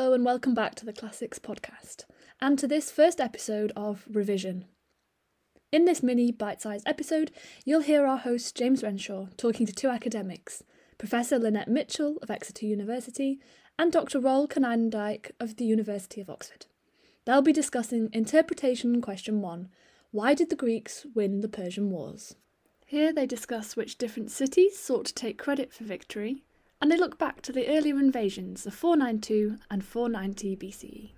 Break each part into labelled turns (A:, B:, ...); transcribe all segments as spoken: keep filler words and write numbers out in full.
A: Hello and welcome back to the Classics podcast, and to this first episode of Revision. In this mini bite-sized episode, you'll hear our host James Renshaw talking to two academics, Professor Lynette Mitchell of Exeter University and Doctor Roel Konijnendijk of the University of Oxford. They'll be discussing interpretation question one, why did the Greeks win the Persian Wars? Here they discuss which different cities sought to take credit for victory, and they look back to the earlier invasions of four ninety-two and four ninety B C E.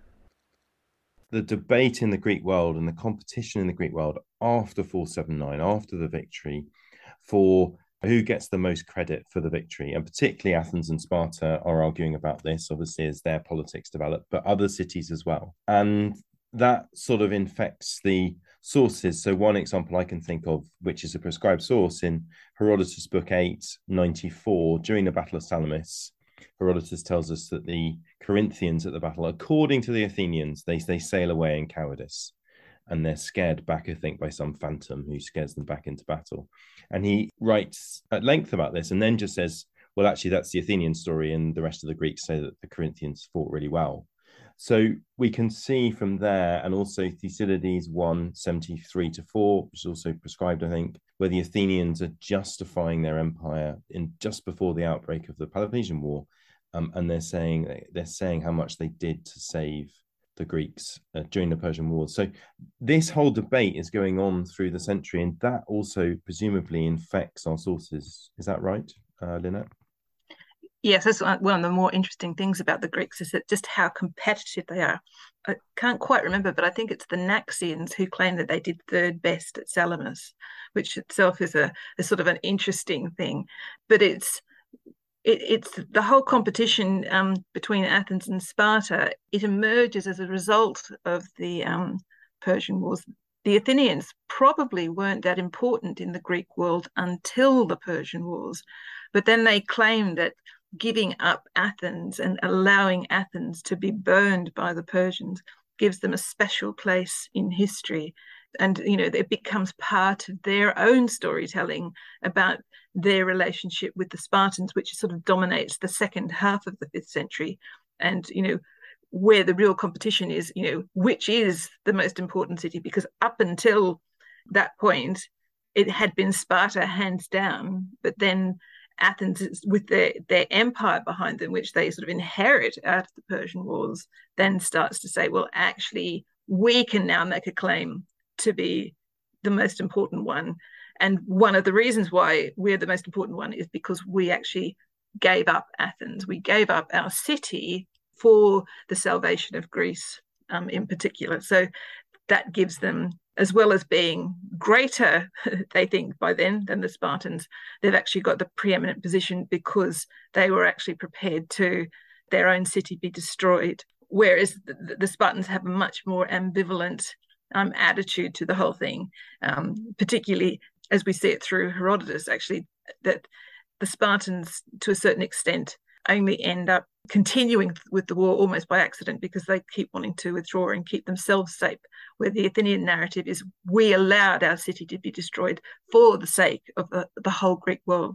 B: The debate in the Greek world and the competition in the Greek world after four seventy-nine, after the victory, for who gets the most credit for the victory, and particularly Athens and Sparta are arguing about this, obviously, as their politics develop, but other cities as well. And that sort of infects the sources. So one example I can think of, which is a prescribed source in Herodotus book eight, ninety-four, during the Battle of Salamis, Herodotus tells us that the Corinthians at the battle, according to the Athenians, they, they sail away in cowardice. And they're scared back, I think, by some phantom who scares them back into battle. And he writes at length about this and then just says, well, actually, that's the Athenian story. And the rest of the Greeks say that the Corinthians fought really well. So we can see from there, and also Thucydides one, seventy-three to four, which is also prescribed, I think, where the Athenians are justifying their empire in just before the outbreak of the Peloponnesian War. Um, and they're saying they're saying how much they did to save the Greeks uh, during the Persian Wars. So this whole debate is going on through the century, and that also presumably infects our sources. Is that right, uh, Lynette?
C: Yes, that's one of the more interesting things about the Greeks is that just how competitive they are. I can't quite remember, but I think it's the Naxians who claim that they did third best at Salamis, which itself is a, a sort of an interesting thing. But it's it, it's the whole competition um, between Athens and Sparta. It emerges as a result of the um, Persian Wars. The Athenians probably weren't that important in the Greek world until the Persian Wars, but then they claim that giving up Athens and allowing Athens to be burned by the Persians gives them a special place in history. And, you know, it becomes part of their own storytelling about their relationship with the Spartans, which sort of dominates the second half of the fifth century. And, you know, where the real competition is, you know, which is the most important city, because up until that point, it had been Sparta hands down, but then Athens, with their, their empire behind them, which they sort of inherit out of the Persian Wars, then starts to say, well, actually, we can now make a claim to be the most important one. And one of the reasons why we're the most important one is because we actually gave up Athens. We gave up our city for the salvation of Greece um, in particular. So that gives them, as well as being greater, they think, by then than the Spartans, they've actually got the preeminent position because they were actually prepared to their own city be destroyed. Whereas the, the Spartans have a much more ambivalent um, attitude to the whole thing, um, particularly as we see it through Herodotus, actually, that the Spartans, to a certain extent, only end up continuing with the war almost by accident because they keep wanting to withdraw and keep themselves safe, where the Athenian narrative is we allowed our city to be destroyed for the sake of the, the whole Greek world.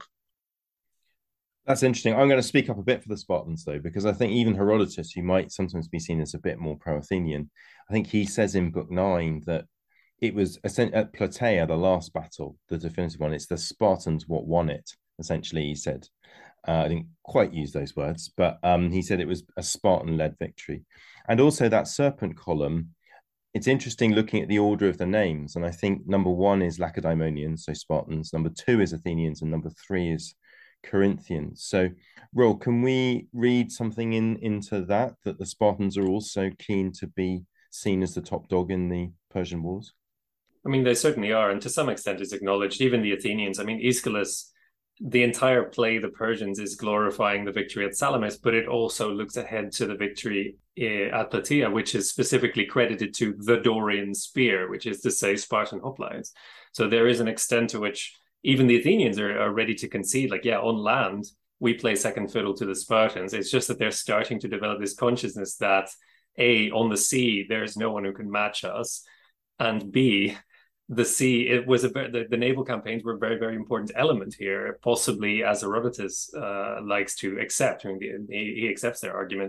B: That's interesting. I'm going to speak up a bit for the Spartans, though, because I think even Herodotus, who might sometimes be seen as a bit more pro-Athenian, I think he says in book nine that it was at Plataea, the last battle, the definitive one, it's the Spartans what won it, essentially, he said. Uh, I didn't quite use those words, but um, he said it was a Spartan-led victory. And also that serpent column, it's interesting looking at the order of the names. And I think number one is Lacedaemonians, so Spartans. Number two is Athenians. And number three is Corinthians. So, Roel, can we read something in into that, that the Spartans are also keen to be seen as the top dog in the Persian Wars?
D: I mean, they certainly are. And to some extent, it's acknowledged. Even the Athenians, I mean, Aeschylus, the entire play, The Persians, is glorifying the victory at Salamis, but it also looks ahead to the victory at Plataea, which is specifically credited to the Dorian spear, which is to say Spartan hoplites. So there is an extent to which even the Athenians are, are ready to concede, like, yeah, on land, we play second fiddle to the Spartans. It's just that they're starting to develop this consciousness that, A, on the sea, there's no one who can match us, and B, the sea, it was a the, the naval campaigns were a very, very important element here, possibly, as Herodotus uh, likes to accept. I mean, he, he accepts their argument,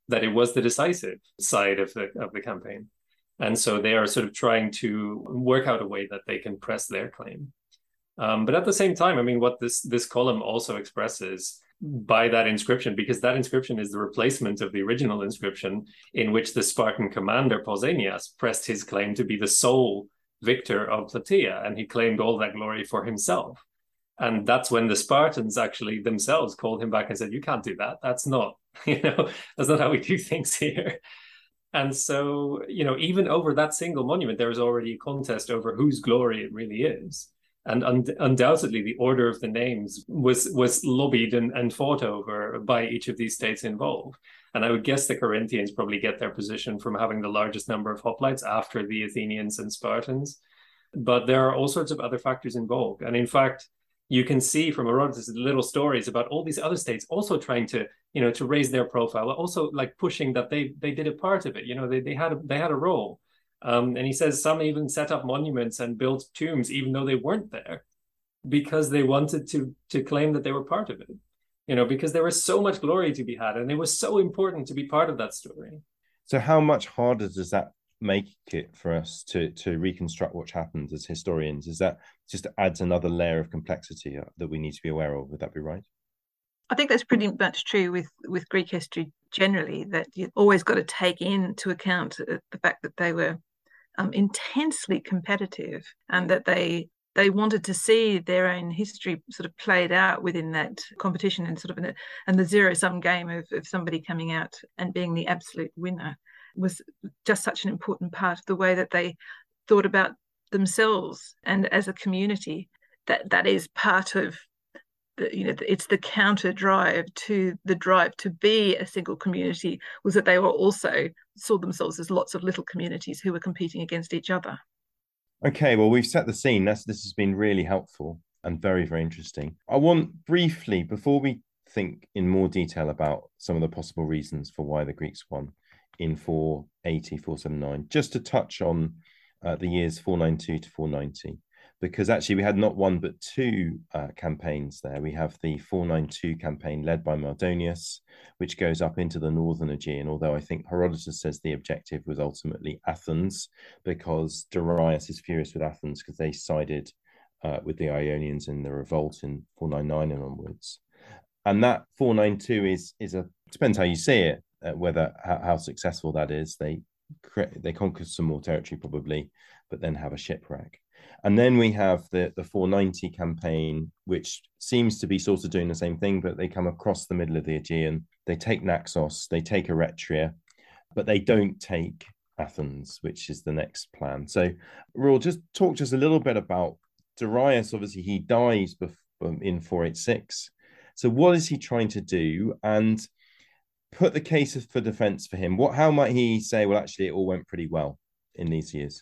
D: that it was the decisive side of the of the campaign. And so they are sort of trying to work out a way that they can press their claim. Um, but at the same time, I mean, what this this column also expresses by that inscription, because that inscription is the replacement of the original inscription in which the Spartan commander Pausanias pressed his claim to be the sole victor of Plataea, and he claimed all that glory for himself. And that's when the Spartans actually themselves called him back and said, you can't do that. That's not, you know, that's not how we do things here. And so, you know, even over that single monument, there is already a contest over whose glory it really is. And un- undoubtedly, the order of the names was was lobbied and, and fought over by each of these states involved. And I would guess the Corinthians probably get their position from having the largest number of hoplites after the Athenians and Spartans. But there are all sorts of other factors involved. And in fact, you can see from Herodotus little stories about all these other states also trying to, you know, to raise their profile, also like pushing that they they did a part of it. You know, they they had a, they had a role. Um, and he says some even set up monuments and built tombs, even though they weren't there, because they wanted to to claim that they were part of it. You know, because there was so much glory to be had, and it was so important to be part of that story.
B: So, how much harder does that make it for us to to reconstruct what happened as historians? Is that just adds another layer of complexity that we need to be aware of? Would that be right?
C: I think that's pretty much true with, with Greek history generally, that you've always got to take into account the fact that they were um, intensely competitive, and that they they wanted to see their own history sort of played out within that competition, and sort of in a, and the zero-sum game of, of somebody coming out and being the absolute winner was just such an important part of the way that they thought about themselves and as a community. That that is part of the, you know, it's the counter drive to the drive to be a single community, was that they were also saw themselves as lots of little communities who were competing against each other.
B: Okay, well, we've set the scene. That's, this has been really helpful and very, very interesting. I want briefly, before we think in more detail about some of the possible reasons for why the Greeks won in four eighty, four seventy-nine, just to touch on uh, the years four ninety-two to four ninety, because actually we had not one but two uh, campaigns there. We have the four ninety-two campaign led by Mardonius, which goes up into the northern Aegean, although I think Herodotus says the objective was ultimately Athens, because Darius is furious with Athens because they sided uh, with the Ionians in the revolt in four ninety-nine and onwards. And that four ninety-two is, is a, depends how you see it, uh, whether how, how successful that is. They, they conquer some more territory probably, but then have a shipwreck. And then we have the, the four ninety campaign, which seems to be sort of doing the same thing, but they come across the middle of the Aegean. They take Naxos, they take Eretria, but they don't take Athens, which is the next plan. So, Roel, just talk to us a little bit about Darius. Obviously, he dies before, in four eighty-six. So what is he trying to do? And put the case for defense for him. What, how might he say, well, actually, it all went pretty well in these years?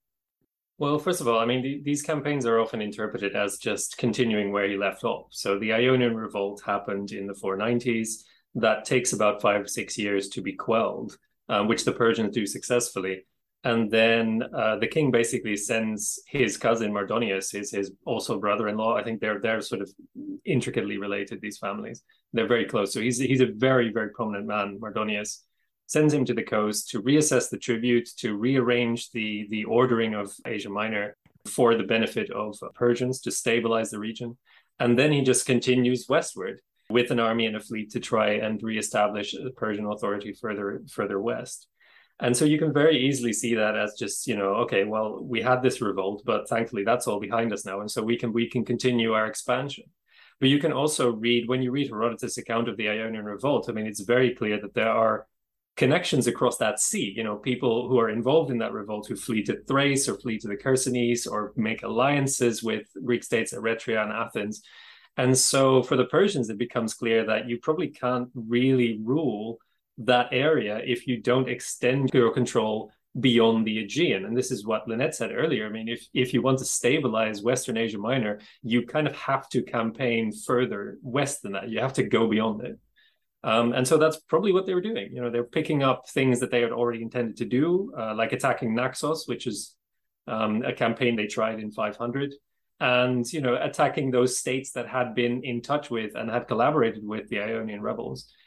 D: Well, first of all, I mean, the, these campaigns are often interpreted as just continuing where he left off. So the Ionian revolt happened in the four nineties. That takes about five, six years to be quelled, um, which the Persians do successfully. And then uh, the king basically sends his cousin Mardonius, his, his also brother-in-law. I think they're they're sort of intricately related, these families. They're very close. So he's he's a very, very prominent man, Mardonius. Sends him to the coast to reassess the tribute, to rearrange the, the ordering of Asia Minor for the benefit of Persians, to stabilize the region. And then he just continues westward with an army and a fleet to try and reestablish the Persian authority further, further west. And so you can very easily see that as just, you know, okay, well, we had this revolt, but thankfully that's all behind us now. And so we can we can continue our expansion. But you can also read, when you read Herodotus' account of the Ionian revolt, I mean, it's very clear that there are connections across that sea, you know, people who are involved in that revolt who flee to Thrace or flee to the Chersonese or make alliances with Greek states, Eretria and Athens. And so for the Persians, it becomes clear that you probably can't really rule that area if you don't extend your control beyond the Aegean. And this is what Lynette said earlier. I mean, if, if you want to stabilize Western Asia Minor, you kind of have to campaign further west than that. You have to go beyond it. Um, and so that's probably what they were doing. You know, they're picking up things that they had already intended to do, uh, like attacking Naxos, which is um, a campaign they tried in five hundred, and, you know, attacking those states that had been in touch with and had collaborated with the Ionian rebels.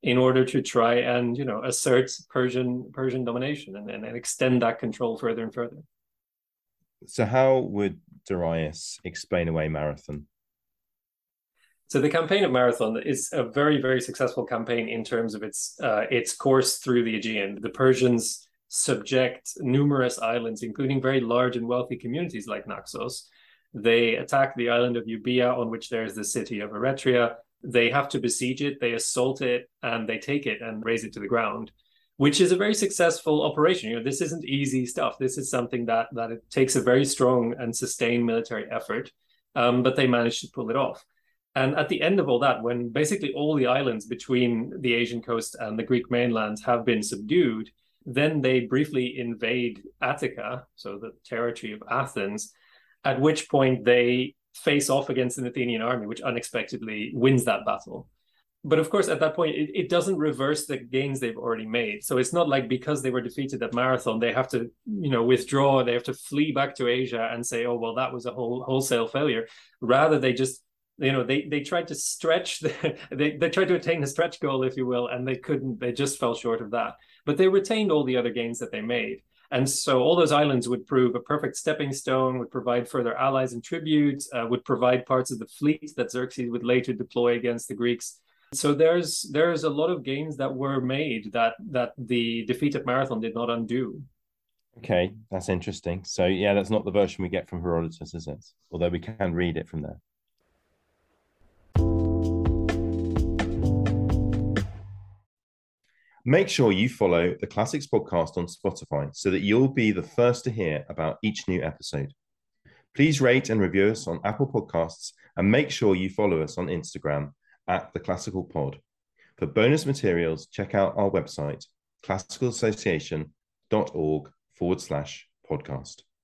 D: in order to try and, you know, assert Persian Persian domination and, and, and extend that control further and further.
B: So how would Darius explain away Marathon?
D: So the campaign of Marathon is a very, very successful campaign in terms of its uh, its course through the Aegean. The Persians subject numerous islands, including very large and wealthy communities like Naxos. They attack the island of Euboea, on which there's the city of Eretria. They have to besiege it, they assault it, and they take it and raze it to the ground, which is a very successful operation. You know, this isn't easy stuff. This is something that that it takes a very strong and sustained military effort, um, but they managed to pull it off. And at the end of all that, when basically all the islands between the Asian coast and the Greek mainland have been subdued, then they briefly invade Attica, so the territory of Athens, at which point they face off against an Athenian army, which unexpectedly wins that battle. But of course, at that point, it, it doesn't reverse the gains they've already made. So it's not like because they were defeated at Marathon, they have to, you know, withdraw, they have to flee back to Asia and say, oh, well, that was a whole wholesale failure. Rather, they just, you know, they they tried to stretch, the, they, they tried to attain a stretch goal, if you will, and they couldn't, they just fell short of that. But they retained all the other gains that they made. And so all those islands would prove a perfect stepping stone, would provide further allies and tributes, uh, would provide parts of the fleet that Xerxes would later deploy against the Greeks. So there's there's a lot of gains that were made that that the defeat at Marathon did not undo.
B: Okay, that's interesting. So yeah, that's not the version we get from Herodotus, is it? Although we can read it from there. Make sure you follow the Classics podcast on Spotify so that you'll be the first to hear about each new episode. Please rate and review us on Apple Podcasts and make sure you follow us on Instagram at The Classical Pod. For bonus materials, check out our website, classicalassociation.org forward slash podcast.